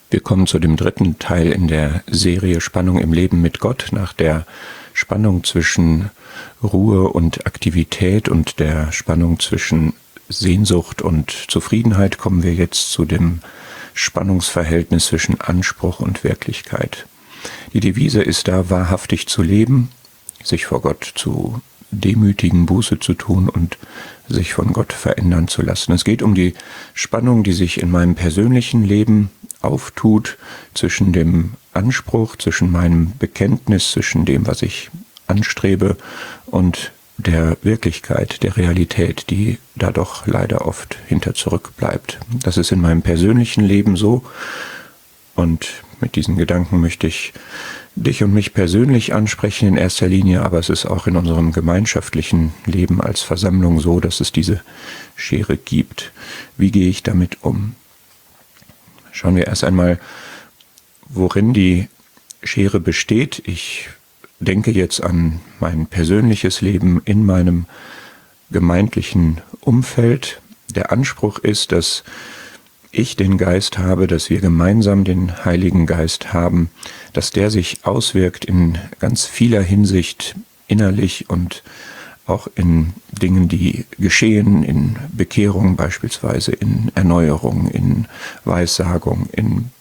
Wir kommen zu dem dritten Teil in der Serie Spannung im Leben mit Gott. Nach der Spannung zwischen Ruhe und Aktivität und der Spannung zwischen Sehnsucht und Zufriedenheit kommen wir jetzt zu dem Spannungsverhältnis zwischen Anspruch und Wirklichkeit. Die Devise ist da, wahrhaftig zu leben, sich vor Gott zu demütigen, Buße zu tun und sich von Gott verändern zu lassen. Es geht um die Spannung, die sich in meinem persönlichen Leben auftut, zwischen dem Anspruch, zwischen meinem Bekenntnis, zwischen dem, was ich anstrebe und der Wirklichkeit, der Realität, die da doch leider oft hinter zurückbleibt. Das ist in meinem persönlichen Leben so, und mit diesen Gedanken möchte ich dich und mich persönlich ansprechen in erster Linie, aber es ist auch in unserem gemeinschaftlichen Leben als Versammlung so, dass es diese Schere gibt. Wie gehe ich damit um? Schauen wir erst einmal, worin die Schere besteht. Ich denke jetzt an mein persönliches Leben in meinem gemeindlichen Umfeld. Der Anspruch ist, dass ich den Geist habe, dass wir gemeinsam den Heiligen Geist haben, dass der sich auswirkt in ganz vieler Hinsicht innerlich und auch in Dingen, die geschehen, in Bekehrung beispielsweise, in Erneuerung, in Weissagung, in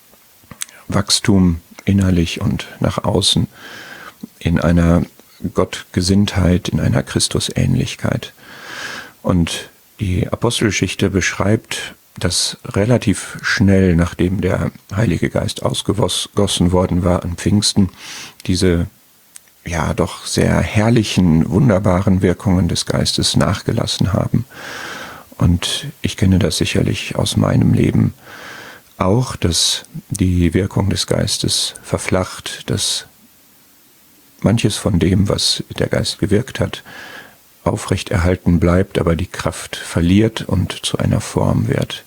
Wachstum innerlich und nach außen, in einer Gottgesinntheit, in einer Christusähnlichkeit. Und die Apostelgeschichte beschreibt, dass relativ schnell, nachdem der Heilige Geist ausgegossen worden war an Pfingsten, diese ja doch sehr herrlichen, wunderbaren Wirkungen des Geistes nachgelassen haben. Und ich kenne das sicherlich aus meinem Leben auch, dass die Wirkung des Geistes verflacht, dass manches von dem, was der Geist gewirkt hat, aufrechterhalten bleibt, aber die Kraft verliert und zu einer Form wird.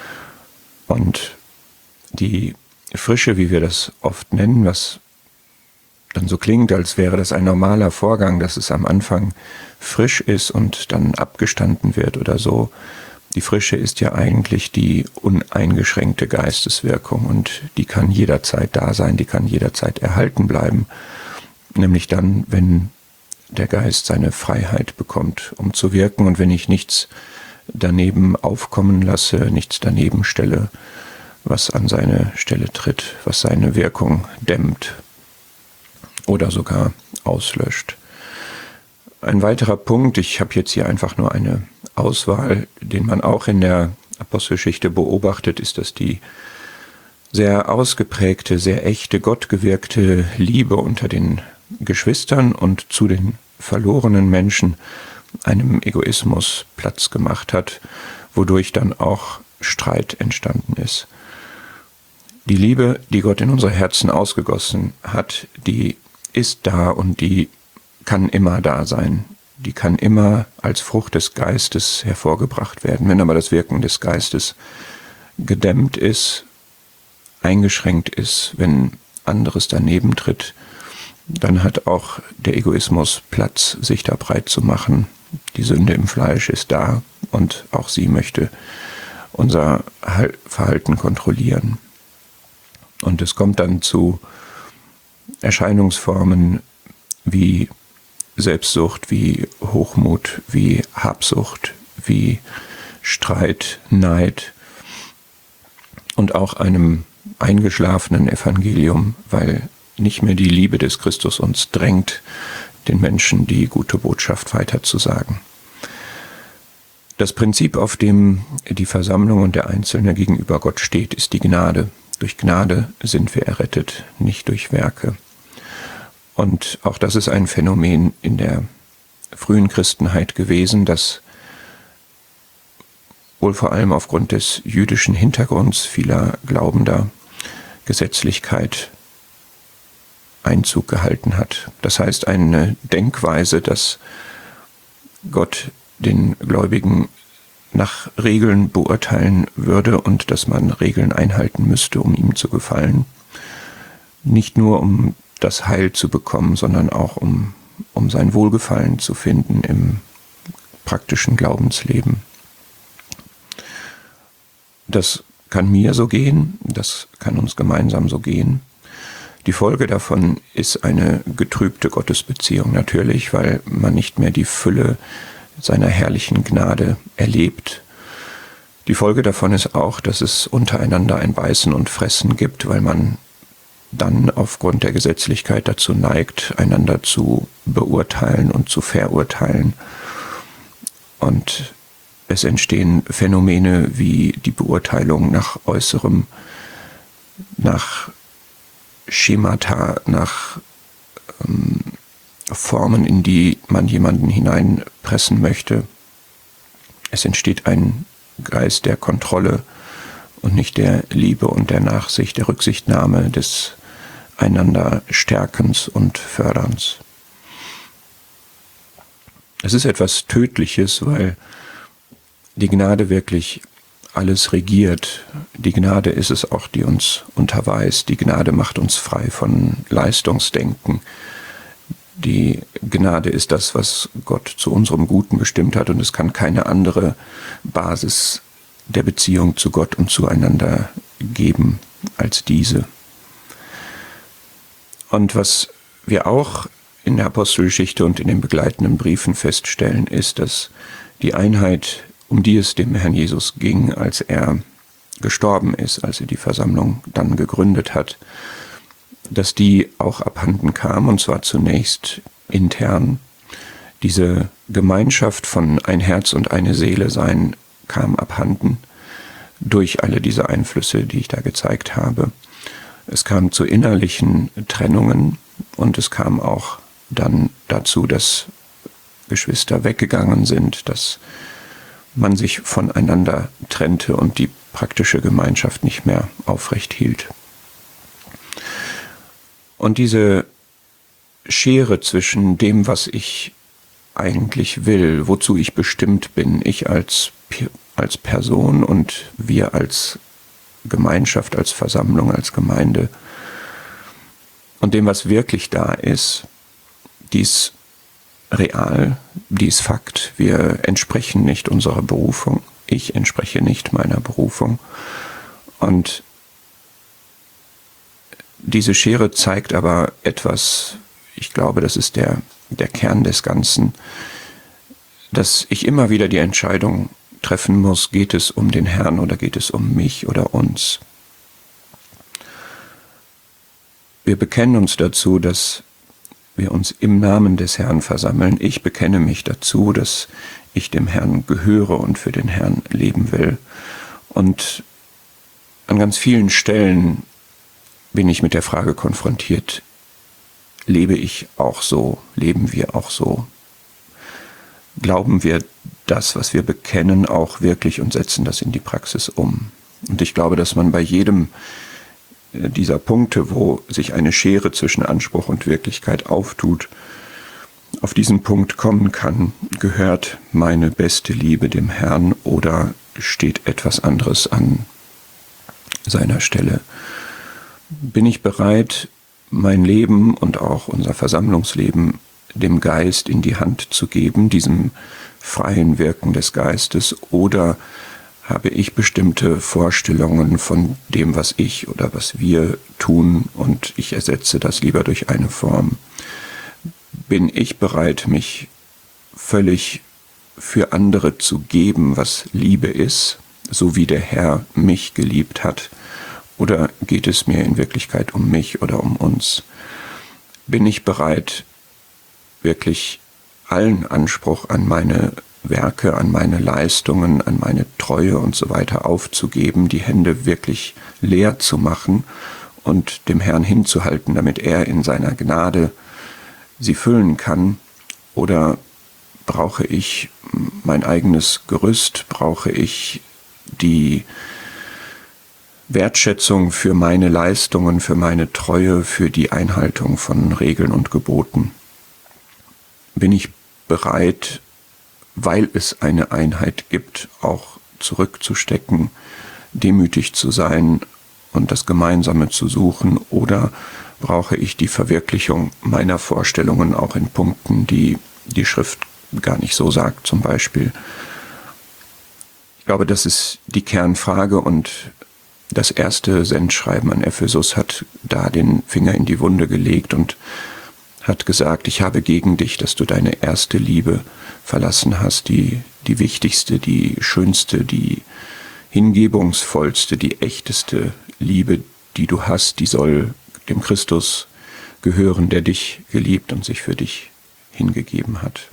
Und die Frische, wie wir das oft nennen, was dann so klingt, als wäre das ein normaler Vorgang, dass es am Anfang frisch ist und dann abgestanden wird oder so. Die Frische ist ja eigentlich die uneingeschränkte Geisteswirkung, und die kann jederzeit da sein, die kann jederzeit erhalten bleiben. Nämlich dann, wenn der Geist seine Freiheit bekommt, um zu wirken, und wenn ich nichts daneben aufkommen lasse, nichts daneben stelle, was an seine Stelle tritt, was seine Wirkung dämmt oder sogar auslöscht. Ein weiterer Punkt, ich habe jetzt hier einfach nur eine Auswahl, den man auch in der Apostelgeschichte beobachtet, ist, dass die sehr ausgeprägte, sehr echte, gottgewirkte Liebe unter den Geschwistern und zu den verlorenen Menschen einem Egoismus Platz gemacht hat, wodurch dann auch Streit entstanden ist. Die Liebe, die Gott in unsere Herzen ausgegossen hat, die ist da und die kann immer da sein. Die kann immer als Frucht des Geistes hervorgebracht werden. Wenn aber das Wirken des Geistes gedämmt ist, eingeschränkt ist, wenn anderes daneben tritt, dann hat auch der Egoismus Platz, sich da breit zu machen. Die Sünde im Fleisch ist da, und auch sie möchte unser Verhalten kontrollieren. Und es kommt dann zu Erscheinungsformen wie Selbstsucht, wie Hochmut, wie Habsucht, wie Streit, Neid und auch einem eingeschlafenen Evangelium, weil nicht mehr die Liebe des Christus uns drängt, den Menschen die gute Botschaft weiterzusagen. Das Prinzip, auf dem die Versammlung und der Einzelne gegenüber Gott steht, ist die Gnade. Durch Gnade sind wir errettet, nicht durch Werke. Und auch das ist ein Phänomen in der frühen Christenheit gewesen, das wohl vor allem aufgrund des jüdischen Hintergrunds vieler Glaubender Gesetzlichkeit Einzug gehalten hat. Das heißt, eine Denkweise, dass Gott den Gläubigen nach Regeln beurteilen würde und dass man Regeln einhalten müsste, um ihm zu gefallen. Nicht nur um das Heil zu bekommen, sondern auch um sein Wohlgefallen zu finden im praktischen Glaubensleben. Das kann mir so gehen, das kann uns gemeinsam so gehen. Die Folge davon ist eine getrübte Gottesbeziehung natürlich, weil man nicht mehr die Fülle seiner herrlichen Gnade erlebt. Die Folge davon ist auch, dass es untereinander ein Beißen und Fressen gibt, weil man dann aufgrund der Gesetzlichkeit dazu neigt, einander zu beurteilen und zu verurteilen. Und es entstehen Phänomene wie die Beurteilung nach Äußerem, nach Schemata, nach Formen, in die man jemanden hineinpressen möchte. Es entsteht ein Geist der Kontrolle und nicht der Liebe und der Nachsicht, der Rücksichtnahme, des einander Stärkens und Förderns. Es ist etwas Tödliches, weil die Gnade wirklich alles regiert. Die Gnade ist es auch, die uns unterweist. Die Gnade macht uns frei von Leistungsdenken. Die Gnade ist das, was Gott zu unserem Guten bestimmt hat, und es kann keine andere Basis der Beziehung zu Gott und zueinander geben als diese. Und was wir auch in der Apostelgeschichte und in den begleitenden Briefen feststellen, ist, dass die Einheit, um die es dem Herrn Jesus ging, als er gestorben ist, als er die Versammlung dann gegründet hat, dass die auch abhanden kam, und zwar zunächst intern. Diese Gemeinschaft von ein Herz und eine Seele sein kam abhanden durch alle diese Einflüsse, die ich da gezeigt habe. Es kam zu innerlichen Trennungen und es kam auch dann dazu, dass Geschwister weggegangen sind, dass man sich voneinander trennte und die praktische Gemeinschaft nicht mehr aufrecht hielt. Und diese Schere zwischen dem, was ich eigentlich will, wozu ich bestimmt bin, ich als Person und wir als Gemeinschaft, als Versammlung, als Gemeinde, und dem, was wirklich da ist, die ist real, die ist Fakt. Wir entsprechen nicht unserer Berufung. Ich entspreche nicht meiner Berufung. Und diese Schere zeigt aber etwas, ich glaube, das ist der Kern des Ganzen, dass ich immer wieder die Entscheidung treffen muss, geht es um den Herrn oder geht es um mich oder uns? Wir bekennen uns dazu, dass wir uns im Namen des Herrn versammeln. Ich bekenne mich dazu, dass ich dem Herrn gehöre und für den Herrn leben will. Und an ganz vielen Stellen bin ich mit der Frage konfrontiert, lebe ich auch so, leben wir auch so? Glauben wir das, was wir bekennen, auch wirklich und setzen das in die Praxis um? Und ich glaube, dass man bei jedem dieser Punkte, wo sich eine Schere zwischen Anspruch und Wirklichkeit auftut, auf diesen Punkt kommen kann: Gehört meine beste Liebe dem Herrn oder steht etwas anderes an seiner Stelle? Bin ich bereit, mein Leben und auch unser Versammlungsleben dem Geist in die Hand zu geben, diesem freien Wirken des Geistes, oder habe ich bestimmte Vorstellungen von dem, was ich oder was wir tun, und ich ersetze das lieber durch eine Form? Bin ich bereit, mich völlig für andere zu geben, was Liebe ist, so wie der Herr mich geliebt hat? Oder geht es mir in Wirklichkeit um mich oder um uns? Bin ich bereit, wirklich allen Anspruch an meine Werke, an meine Leistungen, an meine Treue und so weiter aufzugeben, die Hände wirklich leer zu machen und dem Herrn hinzuhalten, damit er in seiner Gnade sie füllen kann? Oder brauche ich mein eigenes Gerüst, brauche ich die Wertschätzung für meine Leistungen, für meine Treue, für die Einhaltung von Regeln und Geboten? Bin ich bereit, weil es eine Einheit gibt, auch zurückzustecken, demütig zu sein und das Gemeinsame zu suchen? Oder brauche ich die Verwirklichung meiner Vorstellungen auch in Punkten, die die Schrift gar nicht so sagt, zum Beispiel? Ich glaube, das ist die Kernfrage, und das erste Sendschreiben an Ephesus hat da den Finger in die Wunde gelegt und hat gesagt, ich habe gegen dich, dass du deine erste Liebe verlassen hast, die wichtigste, die schönste, die hingebungsvollste, die echteste Liebe, die du hast, die soll dem Christus gehören, der dich geliebt und sich für dich hingegeben hat.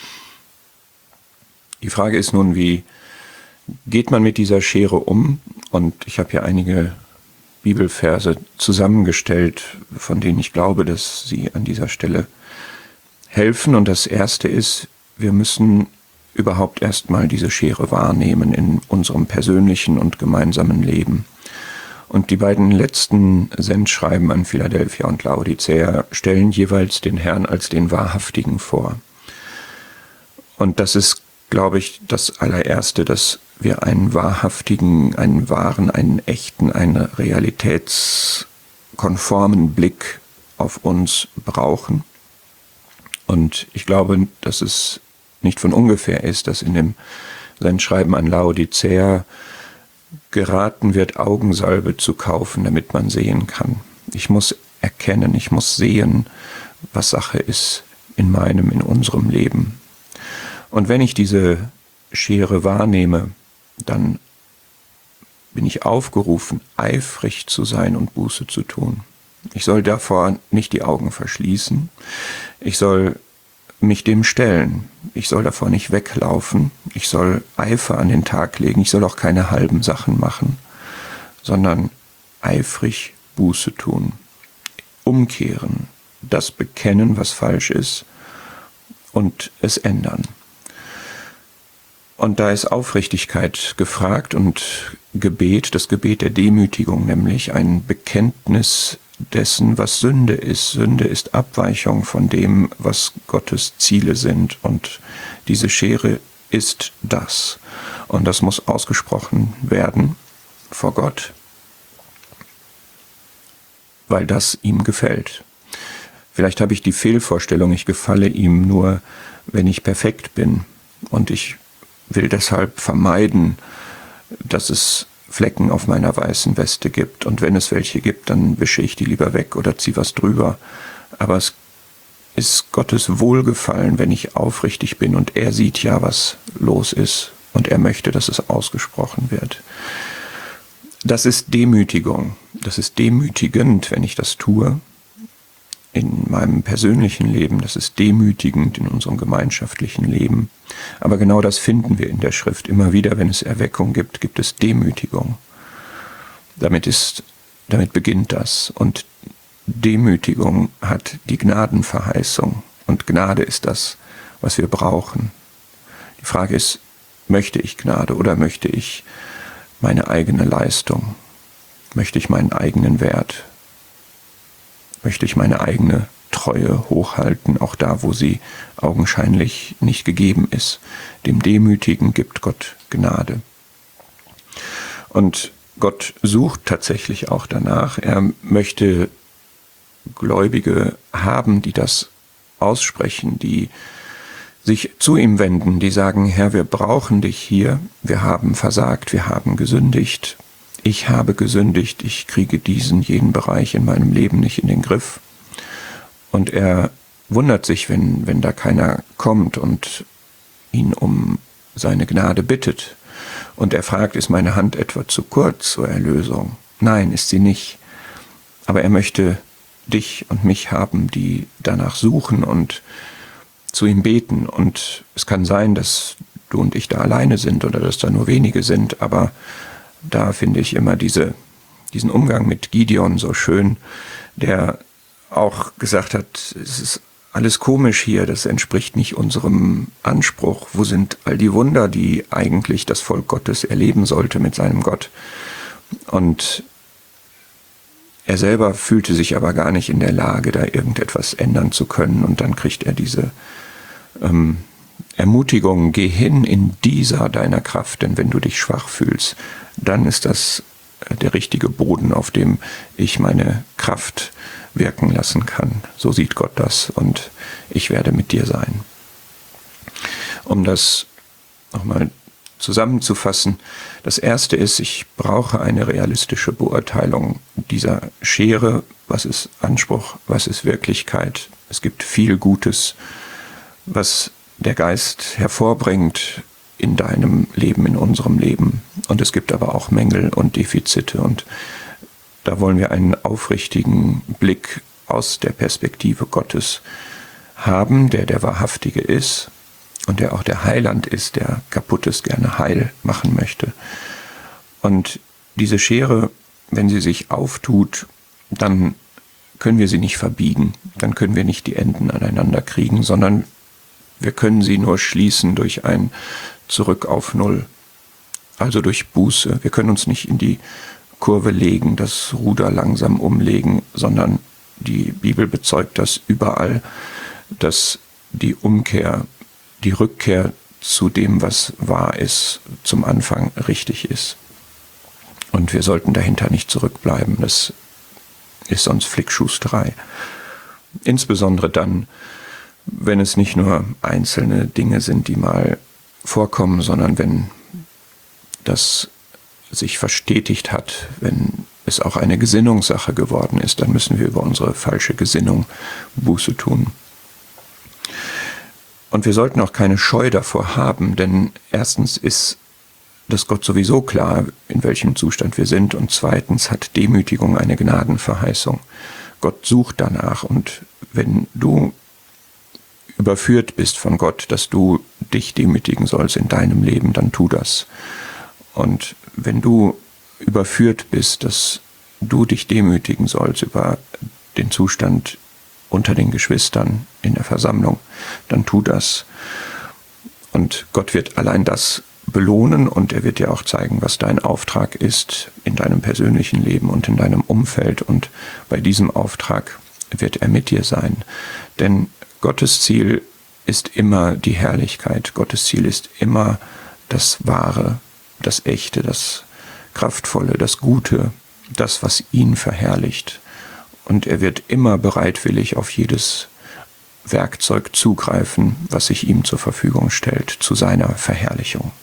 Die Frage ist nun, wie geht man mit dieser Schere um? Und ich habe hier einige Bibelverse zusammengestellt, von denen ich glaube, dass sie an dieser Stelle helfen. Und das erste ist, wir müssen überhaupt erstmal diese Schere wahrnehmen in unserem persönlichen und gemeinsamen Leben. Und die beiden letzten Sendschreiben an Philadelphia und Laodicea stellen jeweils den Herrn als den Wahrhaftigen vor. Und das ist, glaube ich, das allererste, dass wir einen wahrhaftigen, einen wahren, einen echten, einen realitätskonformen Blick auf uns brauchen. Und ich glaube, dass es nicht von ungefähr ist, dass in dem Sendschreiben an Laodicea geraten wird, Augensalbe zu kaufen, damit man sehen kann. Ich muss erkennen, ich muss sehen, was Sache ist in unserem Leben. Und wenn ich diese Schere wahrnehme, dann bin ich aufgerufen, eifrig zu sein und Buße zu tun. Ich soll davor nicht die Augen verschließen. Ich soll mich dem stellen. Ich soll davor nicht weglaufen. Ich soll Eifer an den Tag legen. Ich soll auch keine halben Sachen machen, sondern eifrig Buße tun. Umkehren, das bekennen, was falsch ist und es ändern. Und da ist Aufrichtigkeit gefragt und Gebet, das Gebet der Demütigung, nämlich ein Bekenntnis dessen, was Sünde ist. Sünde ist Abweichung von dem, was Gottes Ziele sind. Und diese Schere ist das. Und das muss ausgesprochen werden vor Gott, weil das ihm gefällt. Vielleicht habe ich die Fehlvorstellung, ich gefalle ihm nur, wenn ich perfekt bin. Und ich will deshalb vermeiden, dass es Flecken auf meiner weißen Weste gibt. Und wenn es welche gibt, dann wische ich die lieber weg oder ziehe was drüber. Aber es ist Gottes Wohlgefallen, wenn ich aufrichtig bin. Und er sieht ja, was los ist. Und er möchte, dass es ausgesprochen wird. Das ist Demütigung. Das ist demütigend, wenn ich das tue. In meinem persönlichen Leben, das ist demütigend in unserem gemeinschaftlichen Leben. Aber genau das finden wir in der Schrift. Immer wieder, wenn es Erweckung gibt, gibt es Demütigung. Damit beginnt das. Und Demütigung hat die Gnadenverheißung. Und Gnade ist das, was wir brauchen. Die Frage ist, möchte ich Gnade oder möchte ich meine eigene Leistung? Möchte ich meinen eigenen Wert? Möchte ich meine eigene Treue hochhalten, auch da, wo sie augenscheinlich nicht gegeben ist. Dem Demütigen gibt Gott Gnade. Und Gott sucht tatsächlich auch danach. Er möchte Gläubige haben, die das aussprechen, die sich zu ihm wenden, die sagen, Herr, wir brauchen dich hier, wir haben versagt, wir haben gesündigt. Ich habe gesündigt, ich kriege jenen Bereich in meinem Leben nicht in den Griff. Und er wundert sich, wenn da keiner kommt und ihn um seine Gnade bittet. Und er fragt, ist meine Hand etwa zu kurz zur Erlösung? Nein, ist sie nicht. Aber er möchte dich und mich haben, die danach suchen und zu ihm beten. Und es kann sein, dass du und ich da alleine sind oder dass da nur wenige sind, aber da finde ich immer diesen Umgang mit Gideon so schön, der auch gesagt hat, es ist alles komisch hier, das entspricht nicht unserem Anspruch. Wo sind all die Wunder, die eigentlich das Volk Gottes erleben sollte mit seinem Gott? Und er selber fühlte sich aber gar nicht in der Lage, da irgendetwas ändern zu können. Und dann kriegt er diese Ermutigung, geh hin in dieser deiner Kraft, denn wenn du dich schwach fühlst, dann ist das der richtige Boden, auf dem ich meine Kraft wirken lassen kann. So sieht Gott das und ich werde mit dir sein. Um das nochmal zusammenzufassen. Das erste ist, ich brauche eine realistische Beurteilung dieser Schere. Was ist Anspruch? Was ist Wirklichkeit? Es gibt viel Gutes, was der Geist hervorbringt in deinem Leben, in unserem Leben. Und es gibt aber auch Mängel und Defizite. Und da wollen wir einen aufrichtigen Blick aus der Perspektive Gottes haben, der wahrhaftige ist und der auch der Heiland ist, der Kaputtes gerne heil machen möchte. Und diese Schere, wenn sie sich auftut, dann können wir sie nicht verbiegen, dann können wir nicht die Enden aneinander kriegen, sondern wir können sie nur schließen durch ein Zurück auf Null, also durch Buße. Wir können uns nicht in die Kurve legen, das Ruder langsam umlegen, sondern die Bibel bezeugt das überall, dass die Umkehr, die Rückkehr zu dem, was wahr ist, zum Anfang richtig ist. Und wir sollten dahinter nicht zurückbleiben, das ist sonst Flickschusterei. Insbesondere dann, wenn es nicht nur einzelne Dinge sind, die mal vorkommen, sondern wenn das sich verstetigt hat, wenn es auch eine Gesinnungssache geworden ist, dann müssen wir über unsere falsche Gesinnung Buße tun. Und wir sollten auch keine Scheu davor haben, denn erstens ist das Gott sowieso klar, in welchem Zustand wir sind, und zweitens hat Demütigung eine Gnadenverheißung. Gott sucht danach, und wenn du überführt bist von Gott, dass du dich demütigen sollst in deinem Leben, dann tu das. Und wenn du überführt bist, dass du dich demütigen sollst über den Zustand unter den Geschwistern in der Versammlung, dann tu das. Und Gott wird allein das belohnen, und er wird dir auch zeigen, was dein Auftrag ist in deinem persönlichen Leben und in deinem Umfeld. Und bei diesem Auftrag wird er mit dir sein. Denn Gottes Ziel ist immer die Herrlichkeit. Gottes Ziel ist immer das Wahre, das Echte, das Kraftvolle, das Gute, das, was ihn verherrlicht. Und er wird immer bereitwillig auf jedes Werkzeug zugreifen, was sich ihm zur Verfügung stellt, zu seiner Verherrlichung.